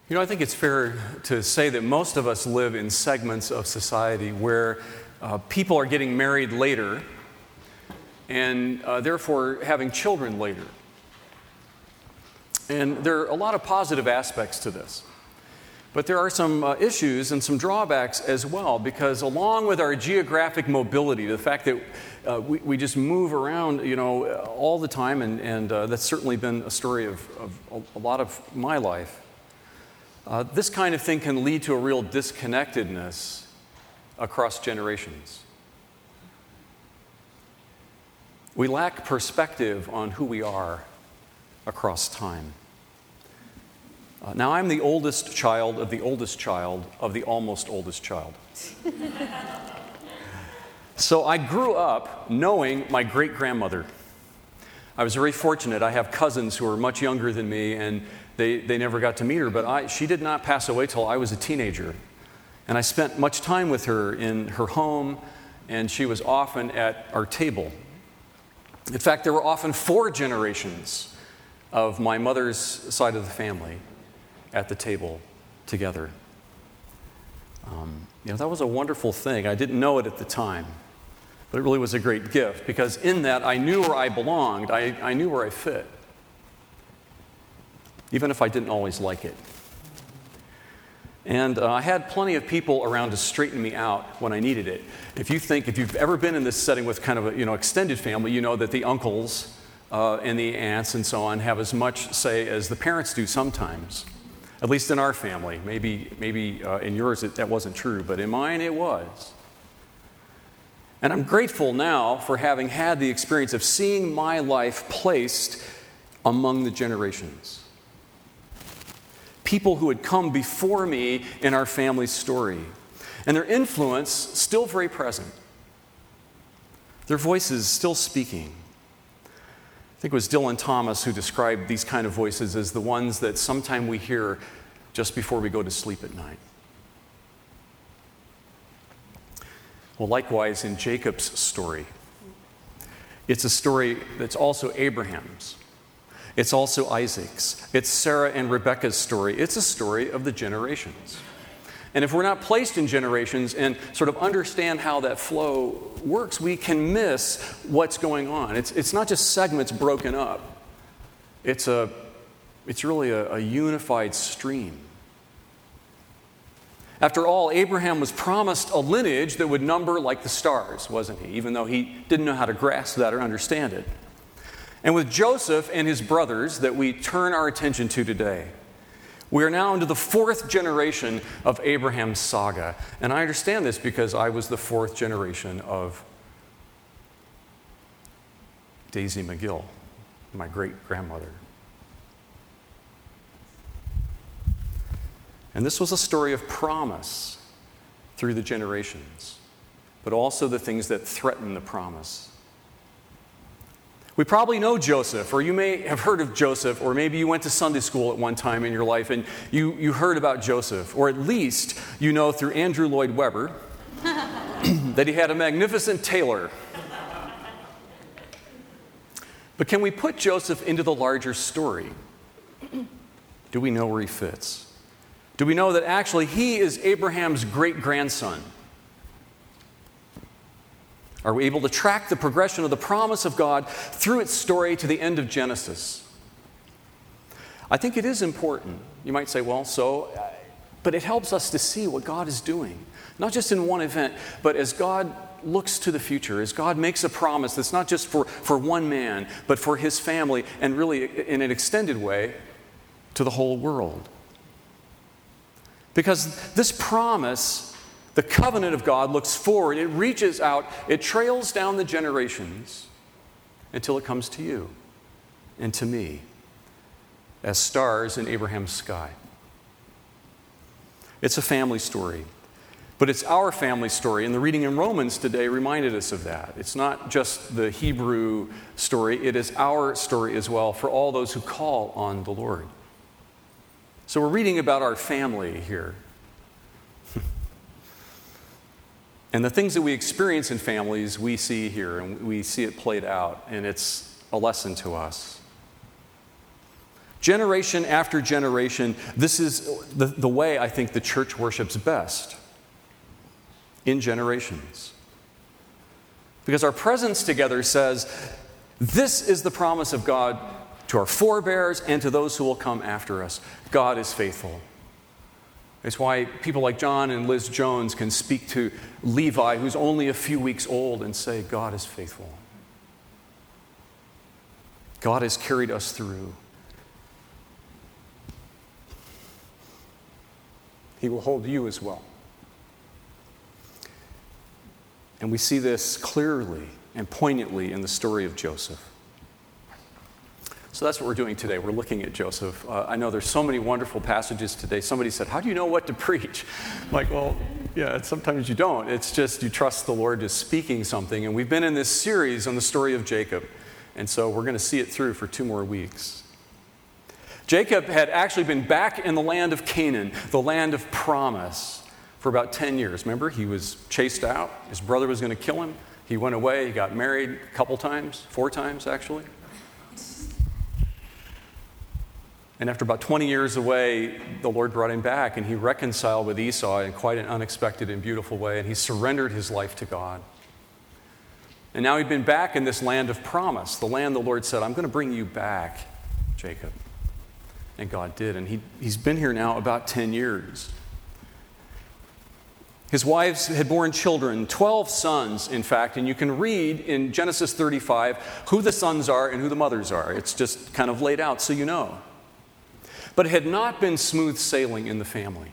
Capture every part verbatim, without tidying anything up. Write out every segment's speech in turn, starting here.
You know, I think it's fair to say that most of us live in segments of society where uh, people are getting married later and uh, therefore having children later. And there are a lot of positive aspects to this. But there are some uh, issues and some drawbacks as well, because along with our geographic mobility, the fact that uh, we, we just move around, you know, all the time, and, and uh, that's certainly been a story of, of a lot of my life, uh, this kind of thing can lead to a real disconnectedness across generations. We lack perspective on who we are across time. Uh, now, I'm the oldest child of the oldest child of the almost oldest child. So I grew up knowing my great-grandmother. I was very fortunate. I have cousins who are much younger than me, and they, they never got to meet her, but I, she did not pass away till I was a teenager. And I spent much time with her in her home, and she was often at our table. In fact, there were often four generations of my mother's side of the family at the table together. Um, you know, that was a wonderful thing. I didn't know it at the time, but it really was a great gift, because in that I knew where I belonged. I, I knew where I fit, even if I didn't always like it. And uh, I had plenty of people around to straighten me out when I needed it. If you think, if you've ever been in this setting with kind of a, you know, extended family, you know that the uncles uh, and the aunts and so on have as much say as the parents do sometimes. At least in our family. Maybe, maybe uh, in yours it, that wasn't true, but in mine it was. And I'm grateful now for having had the experience of seeing my life placed among the generations. People who had come before me in our family's story. And their influence still very present. Their voices still speaking. I think it was Dylan Thomas who described these kind of voices as the ones that sometime we hear just before we go to sleep at night. Well, likewise in Jacob's story, it's a story that's also Abraham's. It's also Isaac's. It's Sarah and Rebekah's story. It's a story of the generations. And if we're not placed in generations and sort of understand how that flow works, we can miss what's going on. It's, it's not just segments broken up. It's, a, it's really a, a unified stream. After all, Abraham was promised a lineage that would number like the stars, wasn't he? Even though he didn't know how to grasp that or understand it. And with Joseph and his brothers that we turn our attention to today, we are now into the fourth generation of Abraham's saga. And I understand this because I was the fourth generation of Daisy McGill, my great-grandmother. And this was a story of promise through the generations, but also the things that threaten the promise. We probably know Joseph, or you may have heard of Joseph, or maybe you went to Sunday school at one time in your life and you, you heard about Joseph, or at least you know through Andrew Lloyd Webber that he had a magnificent tailor. But can we put Joseph into the larger story? Do we know where he fits? Do we know that actually he is Abraham's great-grandson? Are we able to track the progression of the promise of God through its story to the end of Genesis? I think it is important. You might say, well, so, but it helps us to see what God is doing. Not just in one event, but as God looks to the future, as God makes a promise that's not just for, for one man, but for his family, and really in an extended way, to the whole world. Because this promise, the covenant of God, looks forward, it reaches out, it trails down the generations until it comes to you and to me as stars in Abraham's sky. It's a family story, but it's our family story, and the reading in Romans today reminded us of that. It's not just the Hebrew story, it is our story as well for all those who call on the Lord. So we're reading about our family here. And the things that we experience in families, we see here, and we see it played out, and it's a lesson to us. Generation after generation, this is the, the way I think the church worships best. In generations. Because our presence together says, this is the promise of God to our forebears and to those who will come after us. God is faithful. It's why people like John and Liz Jones can speak to Levi, who's only a few weeks old, and say, God is faithful. God has carried us through. He will hold you as well. And we see this clearly and poignantly in the story of Joseph. So that's what we're doing today. We're looking at Joseph. Uh, I know there's so many wonderful passages today. Somebody said, how do you know what to preach? I'm like, well, yeah, sometimes you don't. It's just you trust the Lord is speaking something. And we've been in this series on the story of Jacob. And so we're going to see it through for two more weeks. Jacob had actually been back in the land of Canaan, the land of promise, for about ten years. Remember, he was chased out. His brother was going to kill him. He went away. He got married a couple times, four times actually. And after about twenty years away, the Lord brought him back, and he reconciled with Esau in quite an unexpected and beautiful way, and he surrendered his life to God. And now he'd been back in this land of promise, the land the Lord said, I'm going to bring you back, Jacob. And God did, and he, he's been here now about ten years. His wives had borne children, twelve sons, in fact, and you can read in Genesis thirty-five who the sons are and who the mothers are. It's just kind of laid out so you know. But it had not been smooth sailing in the family.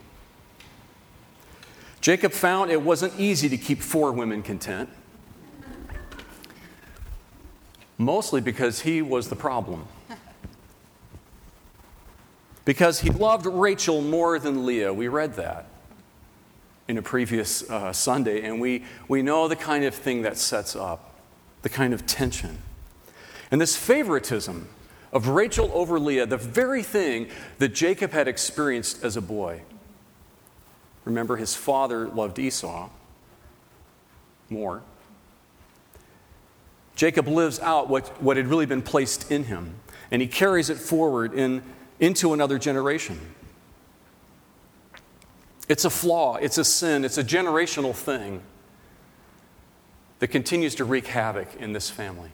Jacob found it wasn't easy to keep four women content, mostly because he was the problem. Because he loved Rachel more than Leah. We read that in a previous uh, Sunday, and we, we know the kind of thing that sets up, the kind of tension. And this favoritism of Rachel over Leah, the very thing that Jacob had experienced as a boy. Remember, his father loved Esau more. Jacob lives out what, what had really been placed in him, and he carries it forward in, into another generation. It's a flaw, it's a sin, it's a generational thing that continues to wreak havoc in this family.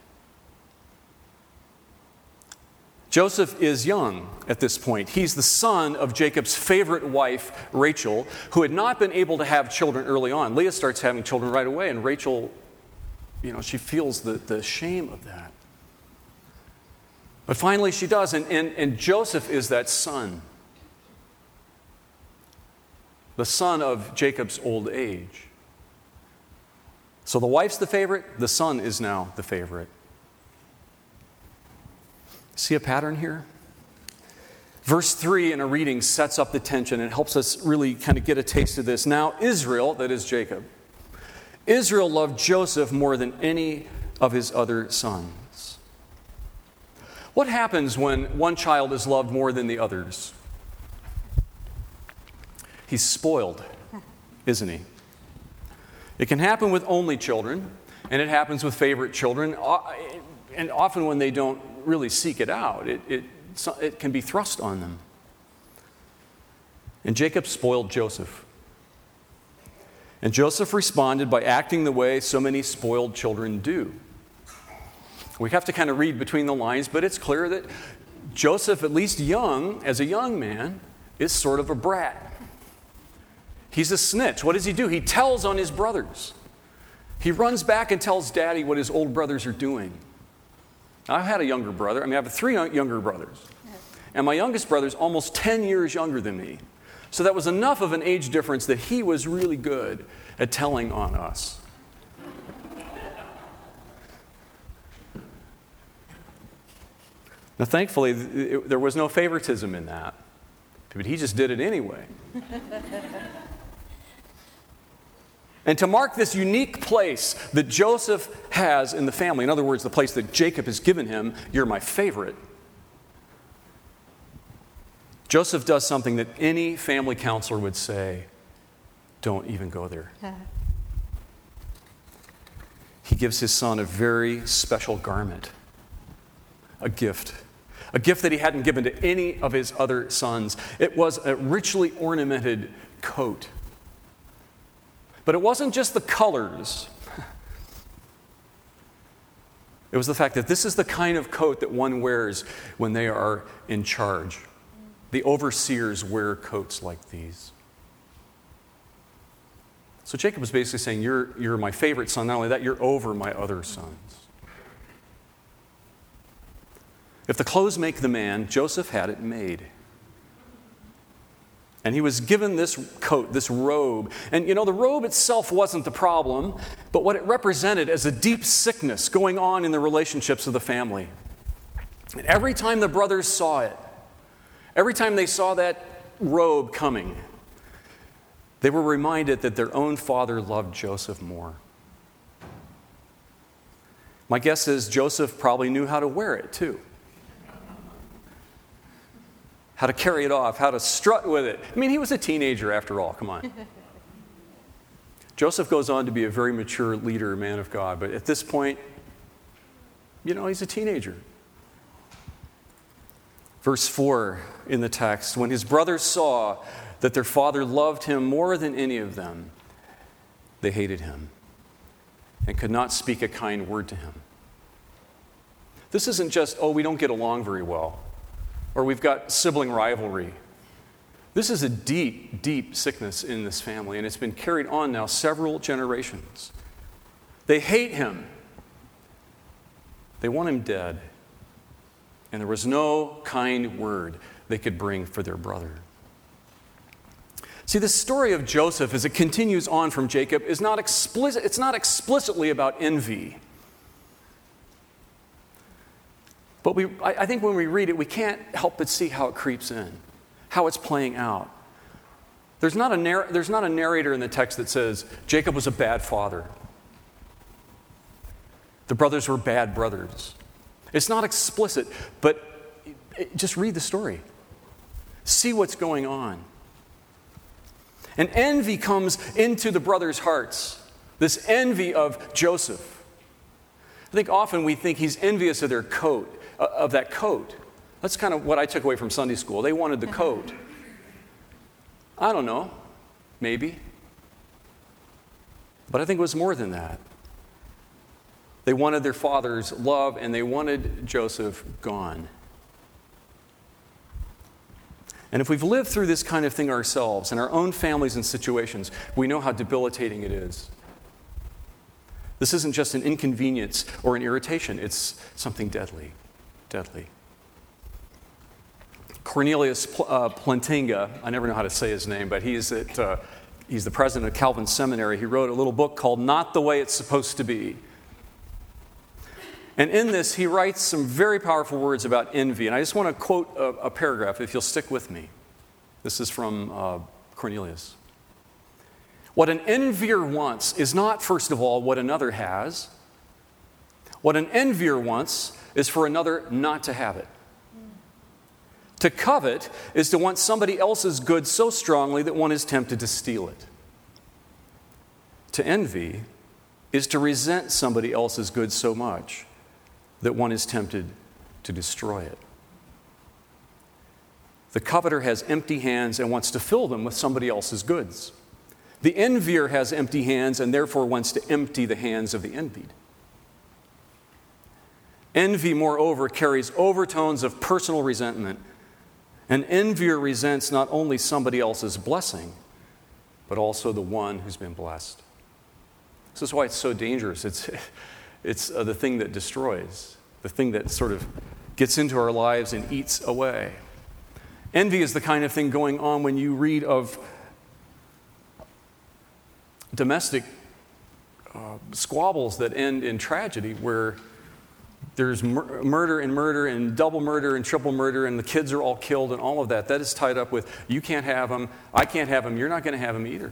Joseph is young at this point. He's the son of Jacob's favorite wife, Rachel, who had not been able to have children early on. Leah starts having children right away, and Rachel, you know, she feels the, the shame of that. But finally she does, and, and, and Joseph is that son. The son of Jacob's old age. So the wife's the favorite, the son is now the favorite. See a pattern here? Verse three in a reading sets up the tension and helps us really kind of get a taste of this. Now Israel, that is Jacob, Israel loved Joseph more than any of his other sons. What happens when one child is loved more than the others? He's spoiled, isn't he? It can happen with only children, and it happens with favorite children, and often when they don't really seek it out, it, it, it can be thrust on them. And Jacob spoiled Joseph. And Joseph responded by acting the way so many spoiled children do. We have to kind of read between the lines, but it's clear that Joseph, at least young, as a young man, is sort of a brat. He's a snitch. What does he do? He tells on his brothers. He runs back and tells daddy what his old brothers are doing. I've had a younger brother. I mean, I have three younger brothers. And my youngest brother is almost ten years younger than me. So that was enough of an age difference that he was really good at telling on us. Now, thankfully, it, there was no favoritism in that. But he just did it anyway. And to mark this unique place that Joseph has in the family, in other words, the place that Jacob has given him, you're my favorite, Joseph does something that any family counselor would say, don't even go there. He gives his son a very special garment, a gift, a gift that he hadn't given to any of his other sons. It was a richly ornamented coat. But it wasn't just the colors. It was the fact that this is the kind of coat that one wears when they are in charge. The overseers wear coats like these. So Jacob was basically saying, you're, you're my favorite son. Not only that, you're over my other sons. If the clothes make the man, Joseph had it made. And he was given this coat, this robe. And you know, the robe itself wasn't the problem, but what it represented as a deep sickness going on in the relationships of the family. And every time the brothers saw it, every time they saw that robe coming, they were reminded that their own father loved Joseph more. My guess is Joseph probably knew how to wear it too. How to carry it off, how to strut with it. I mean, he was a teenager after all, come on. Joseph goes on to be a very mature leader, man of God, but at this point, you know, he's a teenager. Verse four in the text, when his brothers saw that their father loved him more than any of them, they hated him and could not speak a kind word to him. This isn't just, oh, we don't get along very well, or we've got sibling rivalry. This is a deep, deep sickness in this family, and it's been carried on now several generations. They hate him. They want him dead. And there was no kind word they could bring for their brother. See, the story of Joseph, as it continues on from Jacob, is not explicit, it's not explicitly about envy. But we, I, I think when we read it, we can't help but see how it creeps in, how it's playing out. There's not a, narr- there's not a narrator in the text that says, Jacob was a bad father. The brothers were bad brothers. It's not explicit, but it, just read the story. See what's going on. And envy comes into the brothers' hearts. This envy of Joseph. I think often we think he's envious of their coat, uh, of that coat. That's kind of what I took away from Sunday school. They wanted the coat. I don't know. Maybe. But I think it was more than that. They wanted their father's love, and they wanted Joseph gone. And if we've lived through this kind of thing ourselves, in our own families and situations, we know how debilitating it is. This isn't just an inconvenience or an irritation. It's something deadly, deadly. Cornelius uh, Plantinga, I never know how to say his name, but he's, at, uh, he's the president of Calvin Seminary. He wrote a little book called Not the Way It's Supposed to Be. And in this, he writes some very powerful words about envy. And I just want to quote a, a paragraph, if you'll stick with me. This is from uh, Cornelius. What an envier wants is not, first of all, what another has. What an envier wants is for another not to have it. To covet is to want somebody else's good so strongly that one is tempted to steal it. To envy is to resent somebody else's good so much that one is tempted to destroy it. The coveter has empty hands and wants to fill them with somebody else's goods. The envier has empty hands and therefore wants to empty the hands of the envied. Envy, moreover, carries overtones of personal resentment. An envier resents not only somebody else's blessing, but also the one who's been blessed. This is why it's so dangerous. It's, it's uh, the thing that destroys, the thing that sort of gets into our lives and eats away. Envy is the kind of thing going on when you read of domestic uh, squabbles that end in tragedy, where there's mur- murder and murder and double murder and triple murder, and the kids are all killed and all of that. That is tied up with, you can't have them, I can't have them, you're not going to have them either.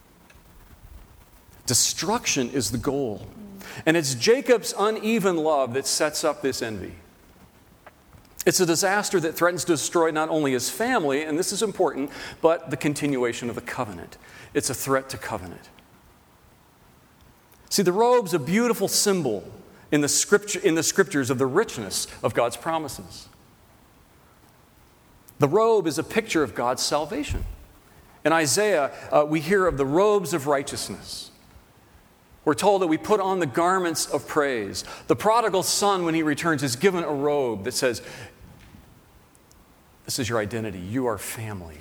Destruction is the goal. And it's Jacob's uneven love that sets up this envy. It's a disaster that threatens to destroy not only his family, and this is important, but the continuation of the covenant. It's a threat to covenant. See, the robe's a beautiful symbol in the scripture, in the scriptures of the richness of God's promises. The robe is a picture of God's salvation. In Isaiah, uh, we hear of the robes of righteousness. We're told that we put on the garments of praise. The prodigal son, when he returns, is given a robe that says, this is your identity. You are family.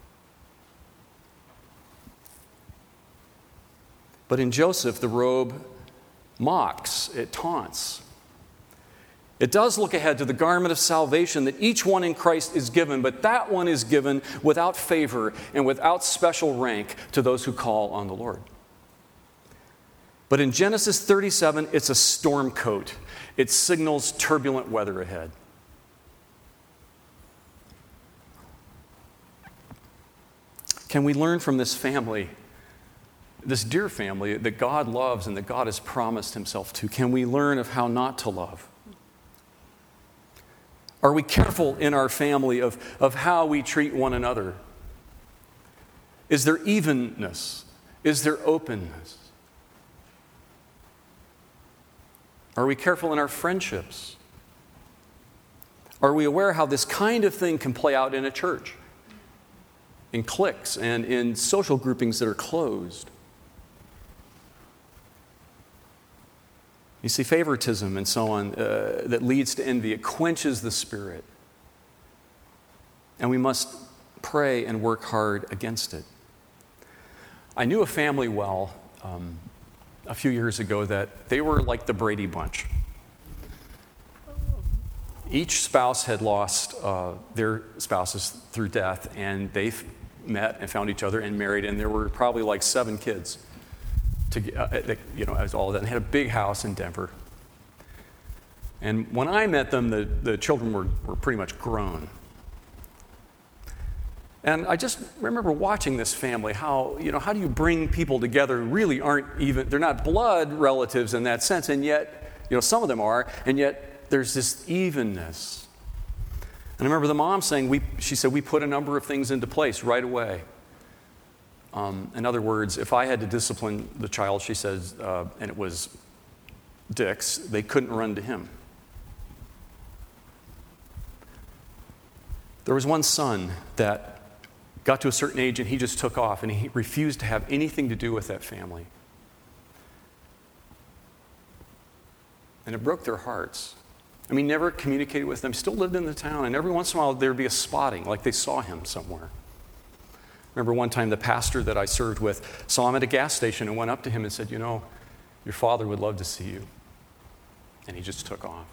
But in Joseph, the robe mocks, it taunts. It does look ahead to the garment of salvation that each one in Christ is given, but that one is given without favor and without special rank to those who call on the Lord. But in Genesis thirty-seven, it's a storm coat. It signals turbulent weather ahead. Can we learn from this family, this dear family that God loves and that God has promised himself to? Can we learn of how not to love? Are we careful in our family of, of how we treat one another? Is there evenness? Is there openness? Are we careful in our friendships? Are we aware how this kind of thing can play out in a church, in cliques, and in social groupings that are closed? You see, favoritism and so on uh, that leads to envy, it quenches the spirit. And we must pray and work hard against it. I knew a family well um, a few years ago that they were like the Brady Bunch. Each spouse had lost uh, their spouses through death, and they met and found each other and married, and there were probably like seven kids. To, uh, you know, as all of that, and had a big house in Denver. And when I met them, the, the children were, were pretty much grown. And I just remember watching this family, how, you know, how do you bring people together who really aren't even, they're not blood relatives in that sense, and yet, you know, some of them are, and yet there's this evenness. And I remember the mom saying, we, she said, we put a number of things into place right away. Um, in other words, if I had to discipline the child, she says, uh, and it was Dick's, they couldn't run to him. There was one son that got to a certain age and he just took off and he refused to have anything to do with that family. And it broke their hearts. I mean, never communicated with them, still lived in the town, and every once in a while there'd be a spotting, like they saw him somewhere. Remember one time the pastor that I served with saw him at a gas station and went up to him and said, you know, your father would love to see you. And he just took off.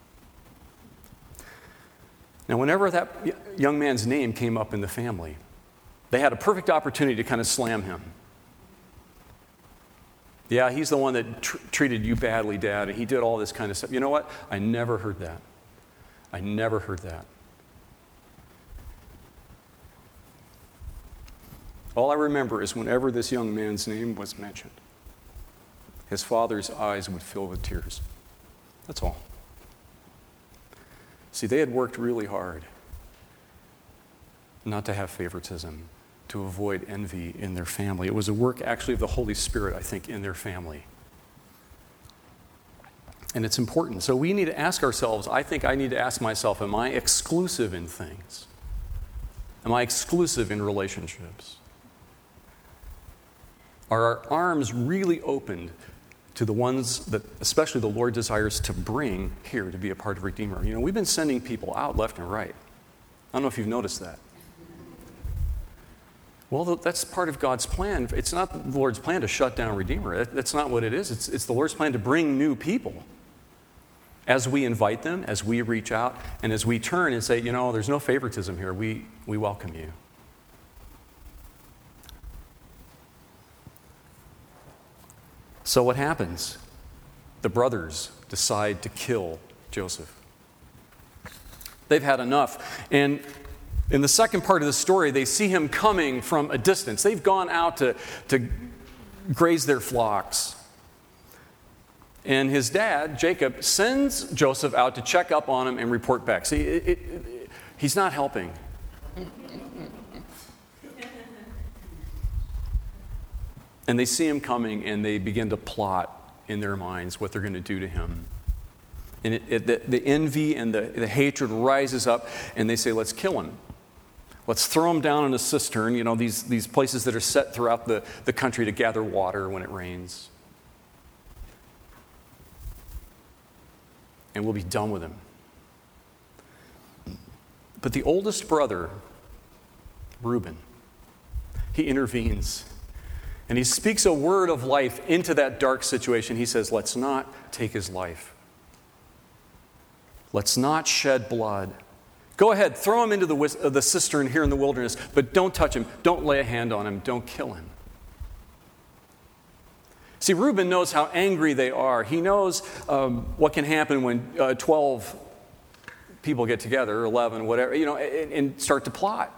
Now, whenever that young man's name came up in the family, they had a perfect opportunity to kind of slam him. Yeah, he's the one that tr- treated you badly, Dad, and he did all this kind of stuff. You know what? I never heard that. I never heard that. All I remember is whenever this young man's name was mentioned, his father's eyes would fill with tears. That's all. See, they had worked really hard not to have favoritism, to avoid envy in their family. It was a work actually of the Holy Spirit, I think, in their family. And it's important. So we need to ask ourselves, I think I need to ask myself, am I exclusive in things? Am I exclusive in relationships? Are our arms really opened to the ones that especially the Lord desires to bring here to be a part of Redeemer? You know, we've been sending people out left and right. I don't know if you've noticed that. Well, that's part of God's plan. It's not the Lord's plan to shut down Redeemer. That's not what it is. It's, it's the Lord's plan to bring new people. As we invite them, as we reach out, and as we turn and say, you know, there's no favoritism here. We, we welcome you. So what happens? The brothers decide to kill Joseph. They've had enough. And in the second part of the story, they see him coming from a distance. They've gone out to, to graze their flocks. And his dad, Jacob, sends Joseph out to check up on him and report back. See, it, it, it, he's not helping. And they see him coming, and they begin to plot in their minds what they're going to do to him. And it, it, the, the envy and the, the hatred rises up, and they say, let's kill him. Let's throw them down in a cistern, you know, these, these places that are set throughout the, the country to gather water when it rains. And we'll be done with him. But the oldest brother, Reuben, he intervenes. And he speaks a word of life into that dark situation. He says, let's not take his life. Let's not shed blood. Go ahead, throw him into the, uh, the cistern here in the wilderness, but don't touch him. Don't lay a hand on him. Don't kill him. See, Reuben knows how angry they are. He knows um, what can happen when uh, twelve people get together, or eleven, whatever, you know, and, and start to plot.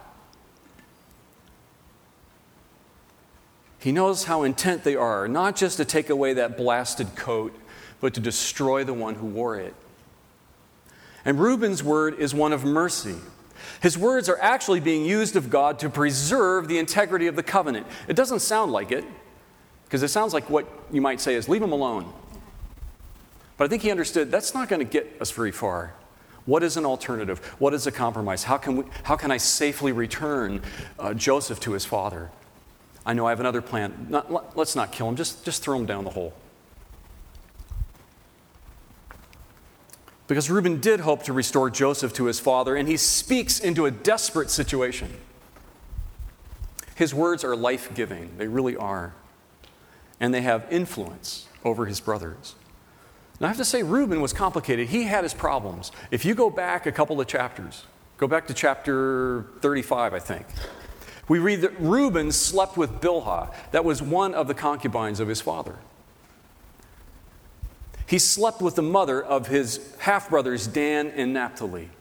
He knows how intent they are, not just to take away that blasted coat, but to destroy the one who wore it. And Reuben's word is one of mercy. His words are actually being used of God to preserve the integrity of the covenant. It doesn't sound like it, because it sounds like what you might say is, leave him alone. But I think he understood that's not going to get us very far. What is an alternative? What is a compromise? How can we, how can I safely return uh, Joseph to his father? I know I have another plan. Not, let's not kill him. Just, just throw him down the hole. Because Reuben did hope to restore Joseph to his father, and he speaks into a desperate situation. His words are life-giving. They really are. And they have influence over his brothers. Now, I have to say, Reuben was complicated. He had his problems. If you go back a couple of chapters, go back to chapter thirty-five, I think, we read that Reuben slept with Bilhah. That was one of the concubines of his father. He slept with the mother of his half-brothers, Dan and Naphtali.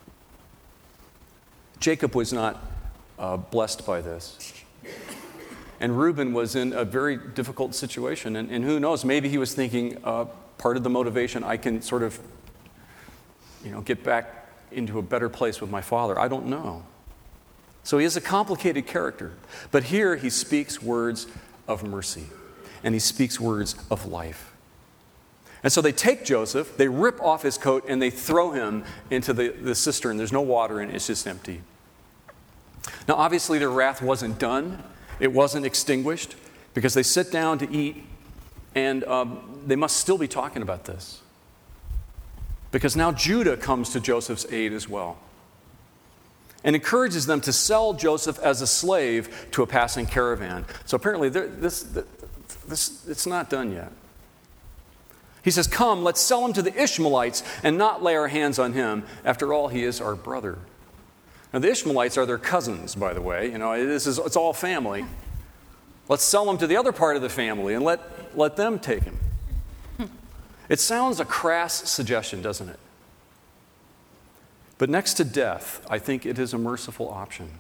Jacob was not uh, blessed by this. And Reuben was in a very difficult situation. And, and who knows, maybe he was thinking, uh, part of the motivation, I can sort of, you know, get back into a better place with my father. I don't know. So he is a complicated character. But here he speaks words of mercy. And he speaks words of life. And so they take Joseph, they rip off his coat, and they throw him into the, the cistern. There's no water in it, it's just empty. Now, obviously, their wrath wasn't done. It wasn't extinguished, because they sit down to eat, and um, they must still be talking about this. Because now Judah comes to Joseph's aid as well, and encourages them to sell Joseph as a slave to a passing caravan. So apparently, this, this, it's not done yet. He says, come, let's sell him to the Ishmaelites and not lay our hands on him. After all, he is our brother. Now, the Ishmaelites are their cousins, by the way. You know, this is, it's all family. Let's sell him to the other part of the family and let, let them take him. It sounds a crass suggestion, doesn't it? But next to death, I think it is a merciful option.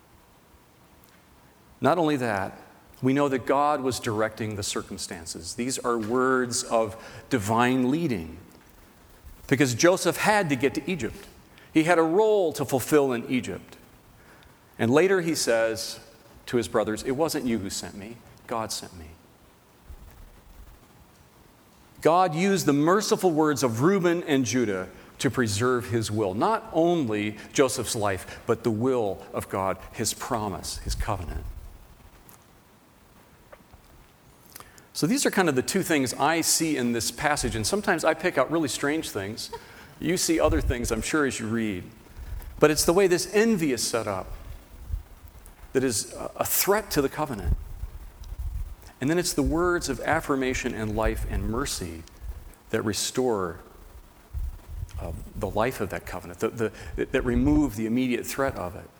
Not only that, we know that God was directing the circumstances. These are words of divine leading. Because Joseph had to get to Egypt. He had a role to fulfill in Egypt. And later he says to his brothers, it wasn't you who sent me, God sent me. God used the merciful words of Reuben and Judah to preserve his will. Not only Joseph's life, but the will of God, his promise, his covenant. So these are kind of the two things I see in this passage, and sometimes I pick out really strange things. You see other things, I'm sure, as you read. But it's the way this envy is set up that is a threat to the covenant. And then it's the words of affirmation and life and mercy that restore uh, the life of that covenant, the, the, that remove the immediate threat of it.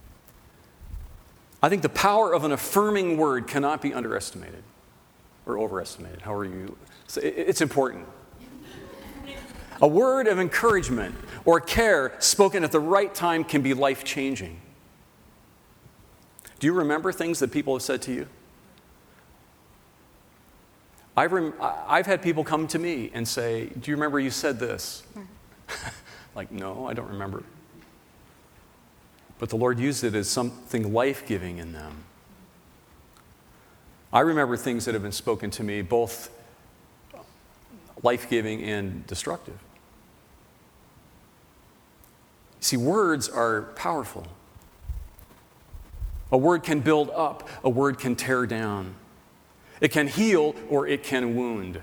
I think the power of an affirming word cannot be underestimated. Or overestimated, however you... So it's important. A word of encouragement or care spoken at the right time can be life-changing. Do you remember things that people have said to you? I've, rem- I've had people come to me and say, do you remember you said this? Like, no, I don't remember. But the Lord used it as something life-giving in them. I remember things that have been spoken to me, both life-giving and destructive. See, words are powerful. A word can build up, a word can tear down. It can heal or it can wound.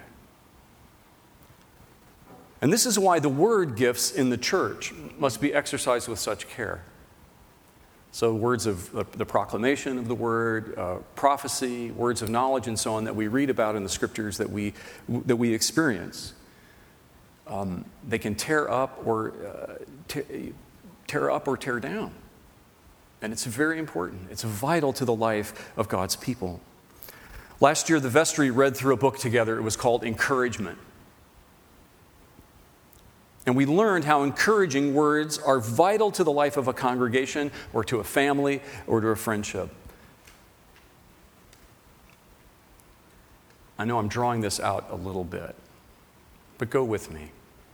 And this is why the word gifts in the church must be exercised with such care. So words of uh, the proclamation of the word, uh, prophecy, words of knowledge, and so on that we read about in the scriptures that we that we experience. Um, they can tear up or uh, te- tear up or tear down, and it's very important. It's vital to the life of God's people. Last year, the vestry read through a book together. It was called Encouragement. And we learned how encouraging words are vital to the life of a congregation or to a family or to a friendship. I know I'm drawing this out a little bit, but go with me.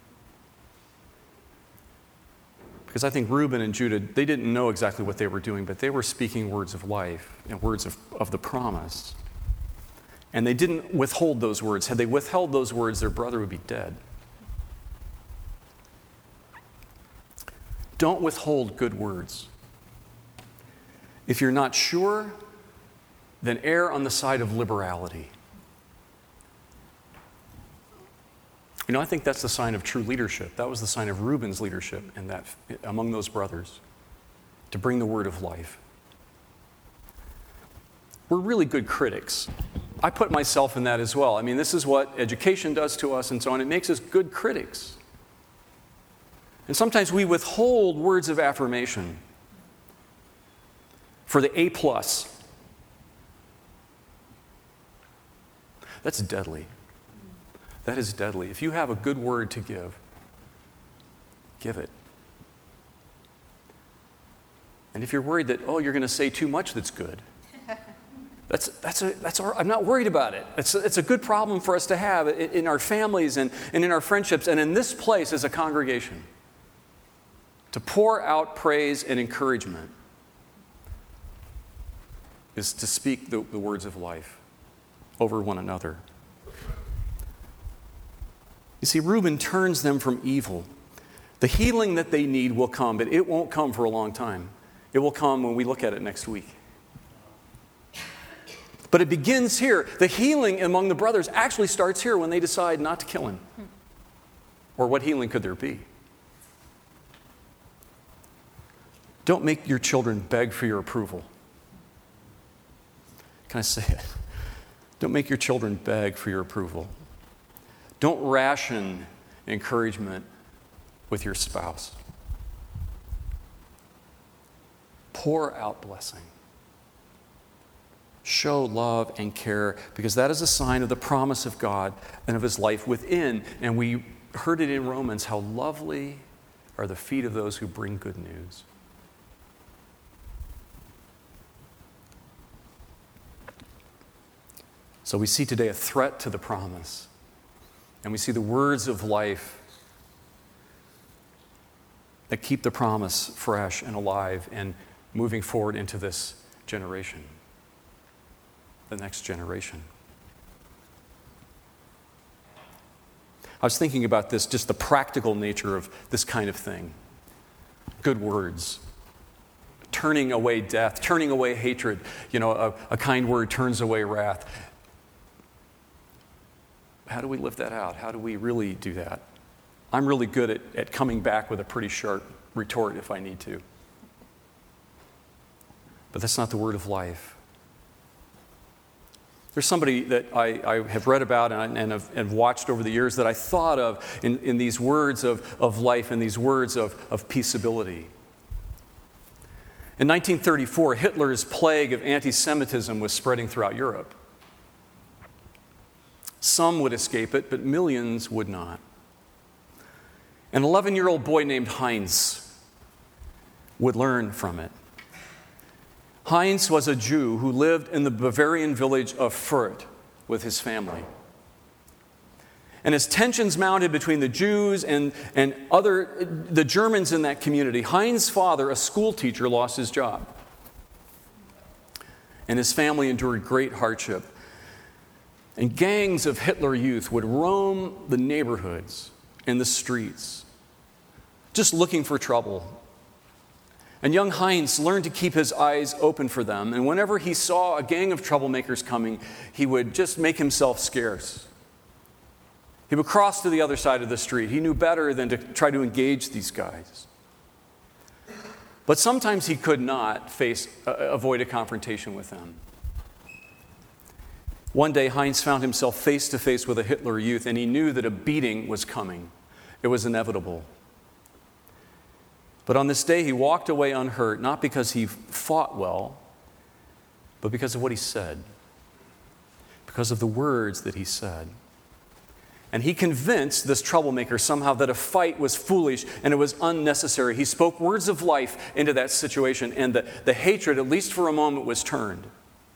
Because I think Reuben and Judah, they didn't know exactly what they were doing, but they were speaking words of life and words of, of the promise. And they didn't withhold those words. Had they withheld those words, their brother would be dead. Don't withhold good words. If you're not sure, then err on the side of liberality. You know, I think that's the sign of true leadership. That was the sign of Reuben's leadership in that, among those brothers, to bring the word of life. We're really good critics. I put myself in that as well. I mean, this is what education does to us and so on. It makes us good critics. And sometimes we withhold words of affirmation for the A plus. That's deadly. That is deadly. If you have a good word to give, give it. And if you're worried that, oh, you're going to say too much that's good, that's, that's, a, that's our, I'm not worried about it. It's a, it's a good problem for us to have in our families and, and in our friendships and in this place as a congregation. To pour out praise and encouragement is to speak the, the words of life over one another. You see, Reuben turns them from evil. The healing that they need will come, but it won't come for a long time. It will come when we look at it next week. But it begins here. The healing among the brothers actually starts here when they decide not to kill him. Or what healing could there be? Don't make your children beg for your approval. Can I say it? Don't make your children beg for your approval. Don't ration encouragement with your spouse. Pour out blessing. Show love and care, because that is a sign of the promise of God and of his life within. And we heard it in Romans, how lovely are the feet of those who bring good news. So we see today a threat to the promise. And we see the words of life that keep the promise fresh and alive and moving forward into this generation, the next generation. I was thinking about this, just the practical nature of this kind of thing. Good words. Turning away death, turning away hatred. You know, a, a kind word turns away wrath. How do we live that out? How do we really do that? I'm really good at, at coming back with a pretty sharp retort if I need to. But that's not the word of life. There's somebody that I, I have read about and, and, have, and watched over the years that I thought of in, in these words of, of life and these words of, of peaceability. In nineteen thirty-four, Hitler's plague of anti-Semitism was spreading throughout Europe. Some would escape it, but millions would not. An eleven-year-old boy named Heinz would learn from it. Heinz was a Jew who lived in the Bavarian village of Fürth with his family. And as tensions mounted between the Jews and, and other, the Germans in that community, Heinz's father, a school teacher, lost his job. And his family endured great hardship. And gangs of Hitler youth would roam the neighborhoods and the streets, just looking for trouble. And young Heinz learned to keep his eyes open for them. And whenever he saw a gang of troublemakers coming, he would just make himself scarce. He would cross to the other side of the street. He knew better than to try to engage these guys. But sometimes he could not face, uh, avoid a confrontation with them. One day, Heinz found himself face to face with a Hitler Youth, and he knew that a beating was coming. It was inevitable. But on this day, he walked away unhurt, not because he fought well, but because of what he said, because of the words that he said. And he convinced this troublemaker somehow that a fight was foolish and it was unnecessary. He spoke words of life into that situation, and the, the hatred, at least for a moment, was turned.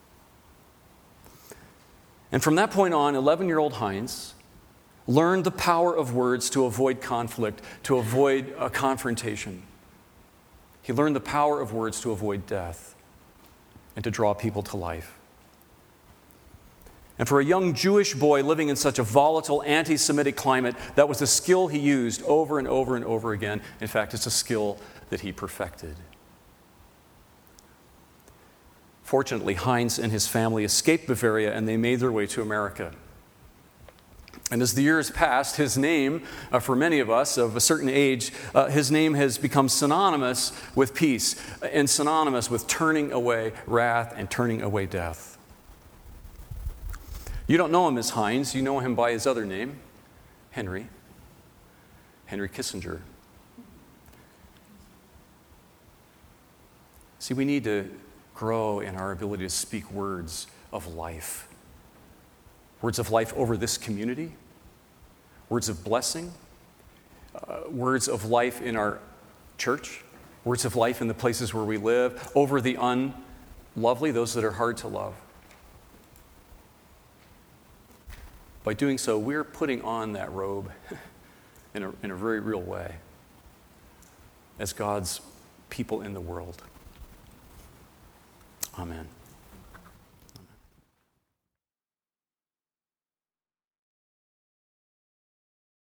And from that point on, eleven-year-old Heinz learned the power of words to avoid conflict, to avoid a confrontation. He learned the power of words to avoid death and to draw people to life. And for a young Jewish boy living in such a volatile, anti-Semitic climate, that was a skill he used over and over and over again. In fact, it's a skill that he perfected. Fortunately, Heinz and his family escaped Bavaria and they made their way to America. And as the years passed, his name, uh, for many of us of a certain age, uh, his name has become synonymous with peace and synonymous with turning away wrath and turning away death. You don't know him as Heinz, you know him by his other name, Henry. Henry Kissinger. See, we need to grow in our ability to speak words of life. Words of life over this community, words of blessing, uh, words of life in our church, words of life in the places where we live, over the unlovely, those that are hard to love. By doing so, we're putting on that robe in a, in a very real way as God's people in the world. Amen.